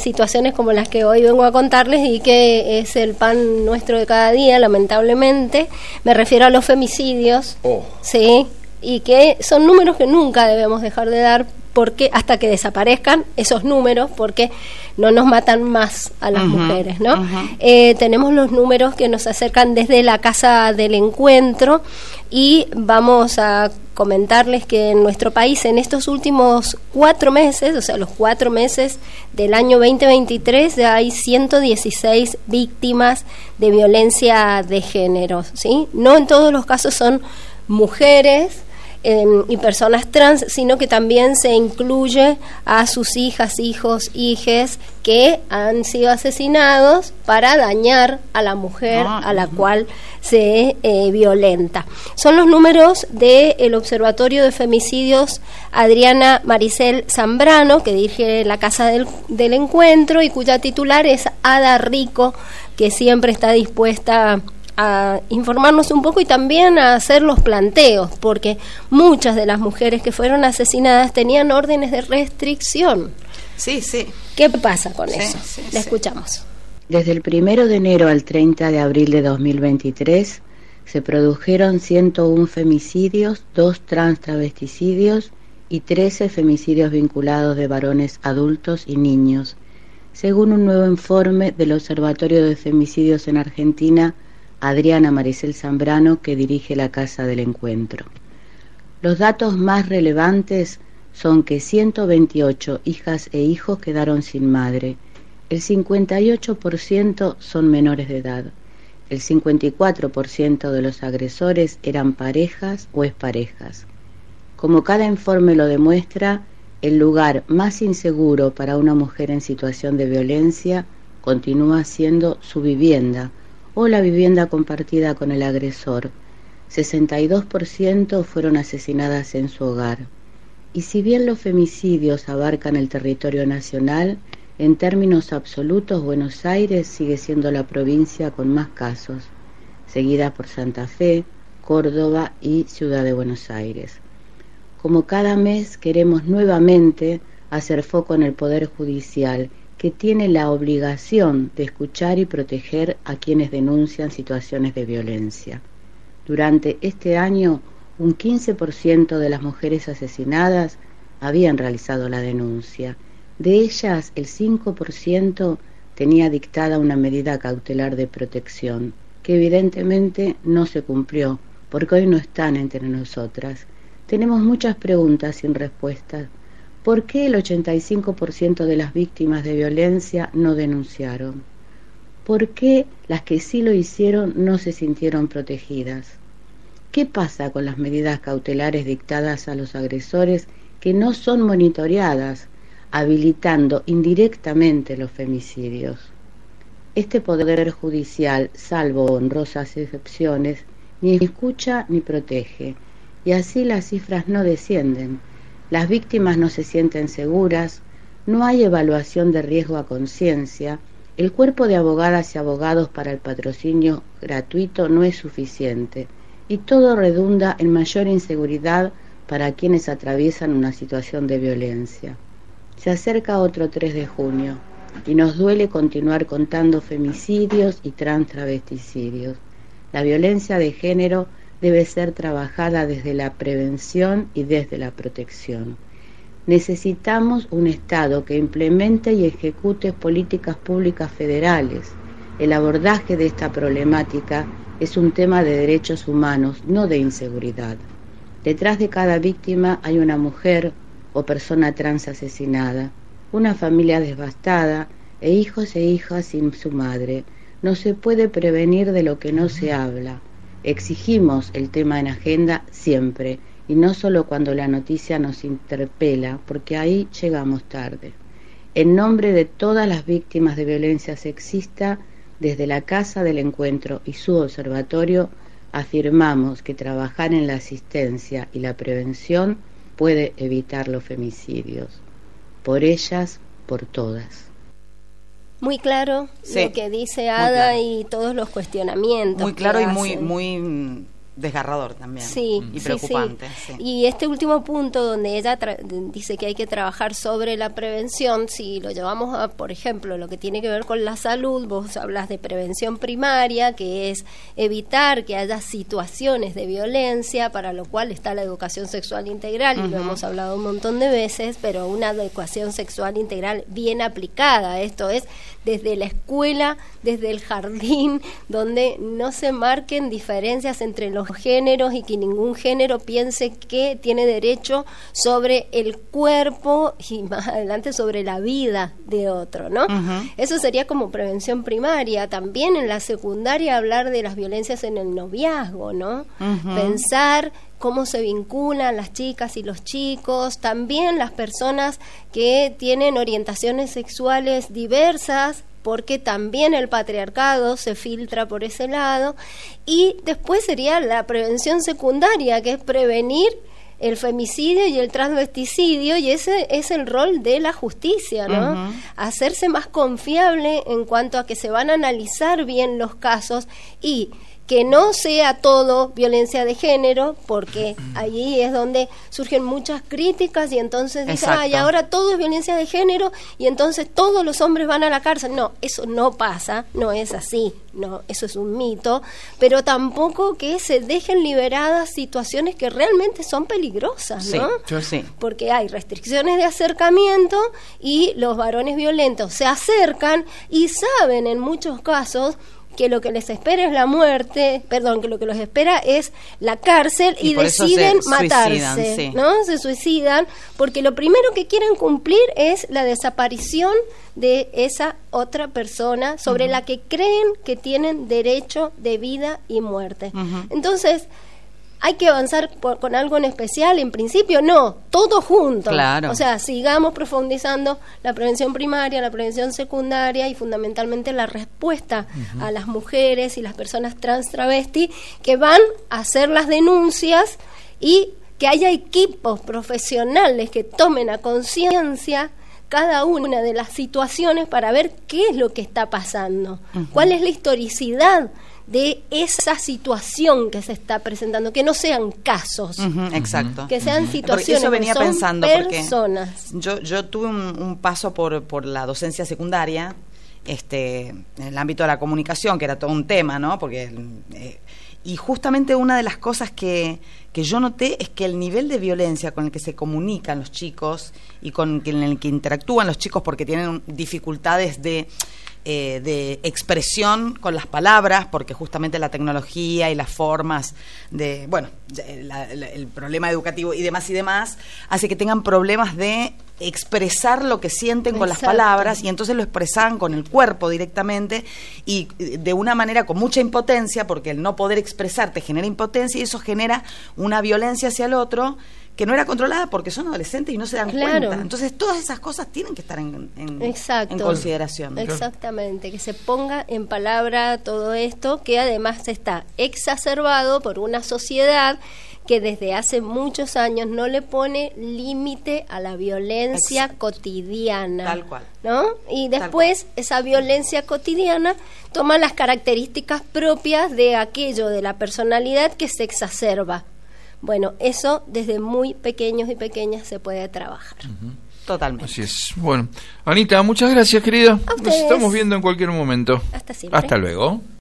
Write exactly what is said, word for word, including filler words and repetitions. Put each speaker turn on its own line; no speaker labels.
situaciones como las que hoy vengo a contarles y que es el pan nuestro de cada día, lamentablemente. Me refiero a los femicidios, oh. sí, y que son números que nunca debemos dejar de dar, porque hasta que desaparezcan esos números, porque no nos matan más a las uh-huh, mujeres, ¿no? Uh-huh. Eh, tenemos los números que nos acercan desde la Casa del Encuentro, y vamos a comentarles que en nuestro país en estos últimos cuatro meses, o sea, los cuatro meses del año veinte veintitrés, ya hay ciento dieciséis víctimas de violencia de género, ¿sí? No en todos los casos son mujeres Eh, y personas trans, sino que también se incluye a sus hijas, hijos, hijes que han sido asesinados para dañar a la mujer ah, a la uh-huh. cual se eh, violenta. Son los números del Observatorio de Femicidios Adriana Maricel Zambrano, que dirige la Casa del, del Encuentro y cuya titular es Ada Rico, que siempre está dispuesta a informarnos un poco y también a hacer los planteos, porque muchas de las mujeres que fueron asesinadas tenían órdenes de restricción.
Sí, sí.
¿Qué pasa con sí, eso?
Sí,
La
sí.
escuchamos.
Desde el primero de enero al treinta de abril de dos mil veintitrés se produjeron ciento uno femicidios, dos trans travesticidios y trece femicidios vinculados de varones adultos y niños, según un nuevo informe del Observatorio de Femicidios en Argentina, Adriana Maricel Zambrano, que dirige la Casa del Encuentro. Los datos más relevantes son que ciento veintiocho hijas e hijos quedaron sin madre, el cincuenta y ocho por ciento son menores de edad, el cincuenta y cuatro por ciento de los agresores eran parejas o exparejas. Como cada informe lo demuestra, el lugar más inseguro para una mujer en situación de violencia continúa siendo su vivienda, o la vivienda compartida con el agresor. sesenta y dos por ciento fueron asesinadas en su hogar. Y si bien los femicidios abarcan el territorio nacional, en términos absolutos Buenos Aires sigue siendo la provincia con más casos, seguida por Santa Fe, Córdoba y Ciudad de Buenos Aires. Como cada mes queremos nuevamente hacer foco en el Poder Judicial, que tiene la obligación de escuchar y proteger a quienes denuncian situaciones de violencia. Durante este año, un quince por ciento de las mujeres asesinadas habían realizado la denuncia. De ellas, el cinco por ciento tenía dictada una medida cautelar de protección, que evidentemente no se cumplió, porque hoy no están entre nosotras. Tenemos muchas preguntas sin respuestas. ¿Por qué el ochenta y cinco por ciento de las víctimas de violencia no denunciaron? ¿Por qué las que sí lo hicieron no se sintieron protegidas? ¿Qué pasa con las medidas cautelares dictadas a los agresores que no son monitoreadas, habilitando indirectamente los femicidios? Este Poder Judicial, salvo honrosas excepciones, ni escucha ni protege, y así las cifras no descienden. Las víctimas no se sienten seguras, no hay evaluación de riesgo a conciencia, el cuerpo de abogadas y abogados para el patrocinio gratuito no es suficiente y todo redunda en mayor inseguridad para quienes atraviesan una situación de violencia. Se acerca otro tres de junio y nos duele continuar contando femicidios y trans travesticidios. La violencia de género debe ser trabajada desde la prevención y desde la protección. Necesitamos un Estado que implemente y ejecute políticas públicas federales. El abordaje de esta problemática es un tema de derechos humanos, no de inseguridad. Detrás de cada víctima hay una mujer o persona trans asesinada, una familia devastada e hijos e hijas sin su madre. No se puede prevenir de lo que no se habla. Exigimos el tema en agenda siempre, y no solo cuando la noticia nos interpela, porque ahí llegamos tarde. En nombre de todas las víctimas de violencia sexista, desde la Casa del Encuentro y su observatorio, afirmamos que trabajar en la asistencia y la prevención puede evitar los femicidios. Por ellas, por todas.
Muy claro
sí,
lo que dice Ada
claro.
Y todos los cuestionamientos.
Muy claro
que
y muy,
hacen.
muy desgarrador también.
Sí,
y
sí,
preocupante.
Sí.
Sí.
Y este último punto donde ella dice que hay que trabajar sobre la prevención, si lo llevamos a, por ejemplo, lo que tiene que ver con la salud, vos hablas de prevención primaria, que es evitar que haya situaciones de violencia, para lo cual está la educación sexual integral, uh-huh. y lo hemos hablado un montón de veces, pero una educación sexual integral bien aplicada, esto es desde la escuela, desde el jardín, donde no se marquen diferencias entre los géneros y que ningún género piense que tiene derecho sobre el cuerpo y más adelante sobre la vida de otro, ¿no? Uh-huh. Eso sería como prevención primaria. También en la secundaria hablar de las violencias en el noviazgo, ¿no? Uh-huh. Pensar cómo se vinculan las chicas y los chicos, también las personas que tienen orientaciones sexuales diversas, porque también el patriarcado se filtra por ese lado. Y después sería la prevención secundaria, que es prevenir el femicidio y el transvesticidio, y ese es el rol de la justicia, ¿no? Uh-huh. Hacerse más confiable en cuanto a que se van a analizar bien los casos y que no sea todo violencia de género, porque allí es donde surgen muchas críticas y entonces dicen, ay, ahora todo es violencia de género y entonces todos los hombres van a la cárcel. No, eso no pasa, no es así, no, eso es un mito, pero tampoco que se dejen liberadas situaciones que realmente son peligrosas, ¿no?
Sí, yo sí.
Porque hay restricciones de acercamiento y los varones violentos se acercan y saben en muchos casos que lo que les espera es la muerte, perdón, que lo que los espera es la cárcel y, y deciden matarse, sí. ¿no? Se suicidan porque lo primero que quieren cumplir es la desaparición de esa otra persona sobre uh-huh. la que creen que tienen derecho de vida y muerte. Uh-huh. Entonces, ¿hay que avanzar por, con algo en especial? En principio no, todo junto.
Claro.
O sea, sigamos profundizando la prevención primaria, la prevención secundaria y fundamentalmente la respuesta uh-huh. a las mujeres y las personas trans travesti que van a hacer las denuncias y que haya equipos profesionales que tomen a conciencia cada una de las situaciones para ver qué es lo que está pasando, uh-huh. cuál es la historicidad de esa situación que se está presentando, que no sean casos,
uh-huh, exacto,
que sean situaciones,
eso venía
que son
pensando
personas.
Porque yo yo tuve un, un paso por por la docencia secundaria, este, en el ámbito de la comunicación, que era todo un tema, ¿no? Porque eh, y justamente una de las cosas que que yo noté es que el nivel de violencia con el que se comunican los chicos y con el que interactúan los chicos porque tienen dificultades de Eh, de expresión con las palabras, porque justamente la tecnología y las formas de, bueno, de, la, la, el problema educativo y demás y demás, hace que tengan problemas de expresar lo que sienten con Exacto. las palabras, y entonces lo expresan con el cuerpo directamente y de una manera con mucha impotencia, porque el no poder expresar te genera impotencia y eso genera una violencia hacia el otro que no era controlada porque son adolescentes y no se dan
claro.
cuenta. Entonces todas esas cosas tienen que estar en, en,
Exacto.
en consideración.
Exactamente, que se ponga en palabra todo esto, que además está exacerbado por una sociedad que desde hace muchos años no le pone límite a la violencia Exacto. cotidiana.
Tal cual.
¿No? Y después esa violencia cotidiana toma las características propias de aquello de la personalidad que se exacerba. Bueno, eso desde muy pequeños y pequeñas se puede trabajar.
Uh-huh. Totalmente.
Así es. Bueno, Anita, muchas gracias, querida.
A ustedes.
Nos estamos viendo en cualquier momento.
Hasta siempre.
Hasta luego.